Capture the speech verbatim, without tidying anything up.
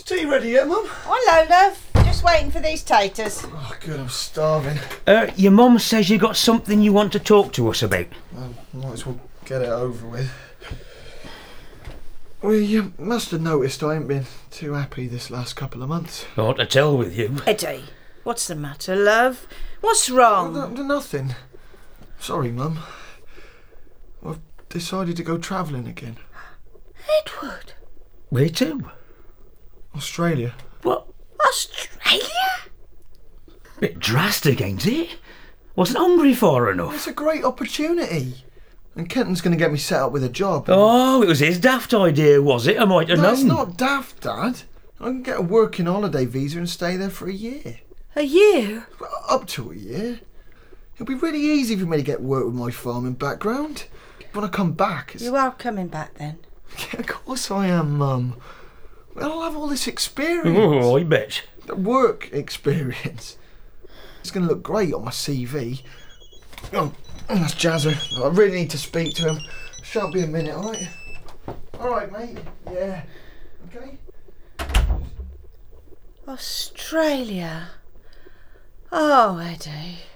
tea ready yet, Mum? Hello, love. Just waiting for these taters. Oh, good, I'm starving. Uh, your mum says you got something you want to talk to us about. Well, might as well get it over with. Well, you must have noticed I ain't been too happy this last couple of months. Not to tell with you. Eddie, what's the matter, love? What's wrong? No, no, nothing. Sorry, Mum. I've decided to go travelling again. Edward? Where to? Australia. What? Australia? Bit drastic, ain't it? Wasn't hungry for enough. It's a great opportunity. And Kenton's going to get me set up with a job. Oh, it was his daft idea, was it? I might have No, known. it's not daft, Dad. I can get a working holiday visa and stay there for a year. A year? Well, up to a year. It'll be really easy for me to get work with my farming background. When I come back, it's... You are coming back then? Yeah, of course I am, Mum. Well, I'll have all this experience. Oh, I bet. The work experience. It's going to look great on my C V. Oh, that's Jazzer. I really need to speak to him. Shan't be a minute, alright? Alright, mate. Yeah. Okay? Australia? Oh, Eddie.